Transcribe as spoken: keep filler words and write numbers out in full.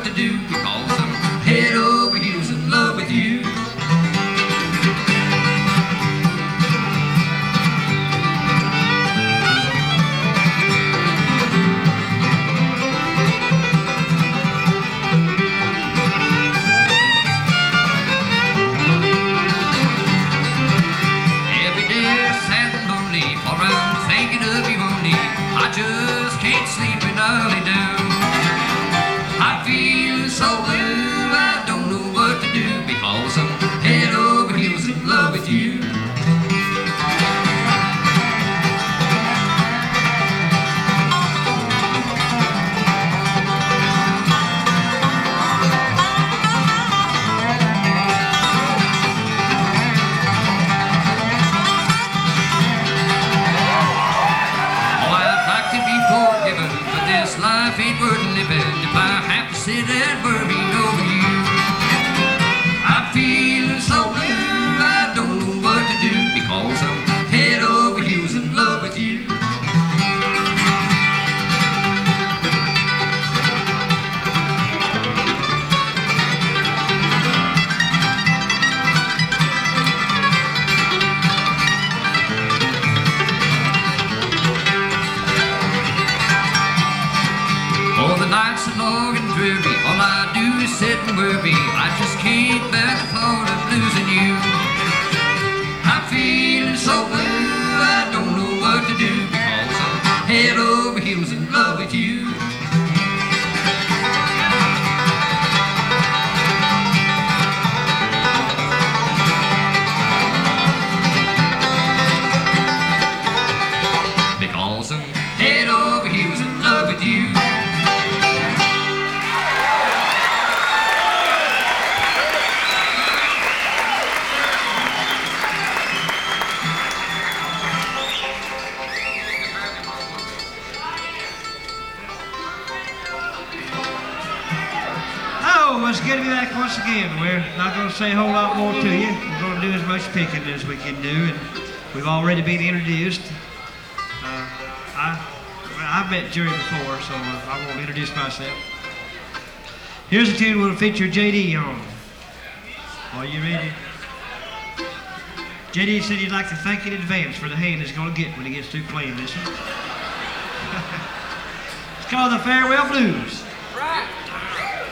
what to do because I'm head over heels in love with you. I just can't sleep and I lay down. I feel so blue, I don't know what to do because I'm head over heels in love with you. Life ain't worth living if I have to sit and worry over you. I'm feeling so blue, I don't know what to do because I'm head over heels in love with you. Oh, the nights are long and dreary, all I do is sit and worry. I just can't bear the thought of losing you. I'm feeling so blue, I don't know what to do because I'm head over heels in love with you. Because I'm head over heels in love with you. It's good to be back once again. We're not going to say a whole lot more to you. We're going to do as much picking as we can do, and we've already been introduced. Uh, I, well, I've met Jerry before, so I won't introduce myself. Here's a tune we'll feature J D on. Are you ready? J D said he'd like to thank in advance for the hand he's going to get when he gets through playing this one. It's called the Farewell Blues. Right.